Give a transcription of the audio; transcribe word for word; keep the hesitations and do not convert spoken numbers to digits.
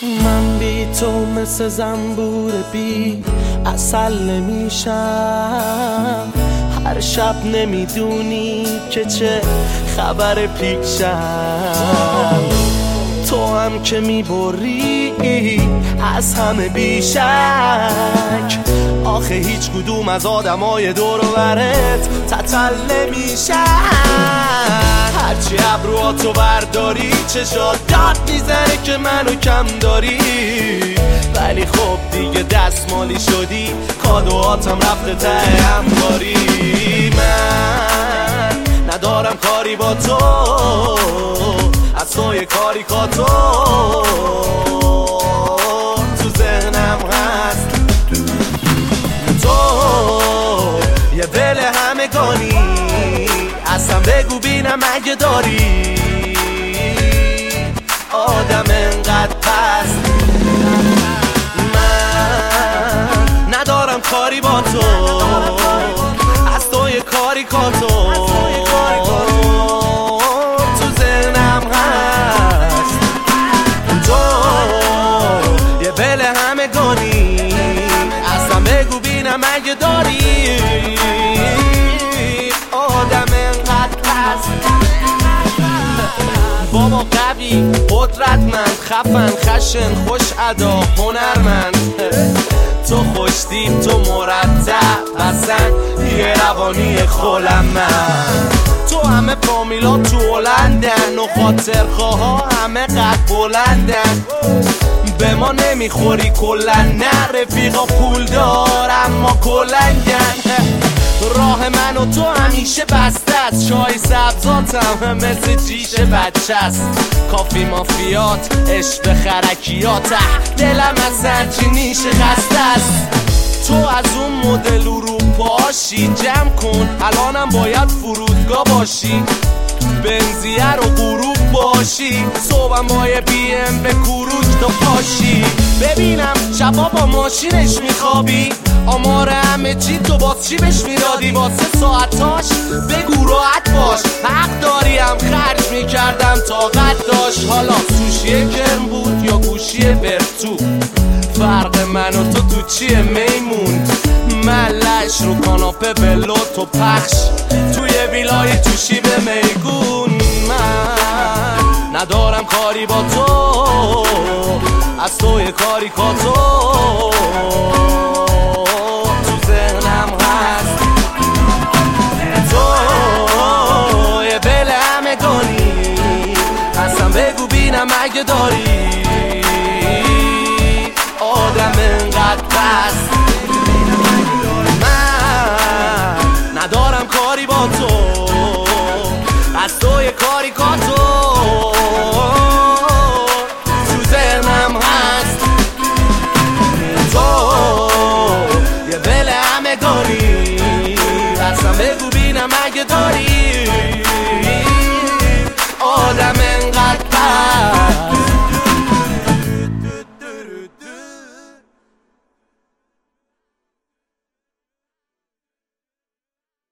من بی تو مثل زنبور بی عسل نمیشم، هر شب نمیدونی که چه خبر پیشم. تو هم که میبری از همه بیشک، آخه هیچ کدوم از آدمای دور و برت تتل نمیشن. هرچی ابروهاتو برداری چشات داد میزنه که منو کم داری، ولی خب دیگه دستمالی شدی، کادوهاتم رفته ته انباری. من ندارم کاری با تو، از توی کاری کاتو تو ذهنم هست. تو یه دل همگانی، اصلا بگو بینم اگه داری آدم انقدر پست. من ندارم کاری با تو، از توی کاری کاتو تو ذهنم هست. تو یه بل همگانی، اصلا بگو بینم اگه داری آدم انقدر پست. بابا قوی، قدرتمند، خفن، خشن، خوش ادا، هنرمند، تو خوشتیب، تو مرتب، اصلا یه روانی خلمند. تو همه فامیلا تو هلندن و خاطرخواها همه قد بلندن. به ما نمیخوری کلن، نه رفیقا پول دار اما کلنگن. راه من و تو همیشه بسته است، چای سبزاتم مثل جیش بچه است. کافی مافیات، عشق خرکیات، دلم از سرچینیش خسته است. تو از اون مدل اروپاشی، جمع کن الانم باید فرودگاه باشی، بنزیه رو غروب باشی، صبحم با یه بی ام به کروک تو پاشی. ببینم شبا با ماشینش میخوابی، آمار همه چی تو باز چی بهش میدادی واسه ساعتاش؟ بگو راحت باش، حق داریم خرج میکردم طاقت داشت. حالا سوشی گرم بود یا گوشی برتو، فرق من و تو تو چیه میمون؟ من لش رو کاناپه بلو تو پخش، توی ویلای تو شیب میگون. من ندارم کاری با تو، از توی کاری کاتو تو ذهنم هست. تو یه بل همگانی، اصلا بگو بینم اگه داری آدم انقدر پست. من ندارم کاری با تو، از توی کاری کاتو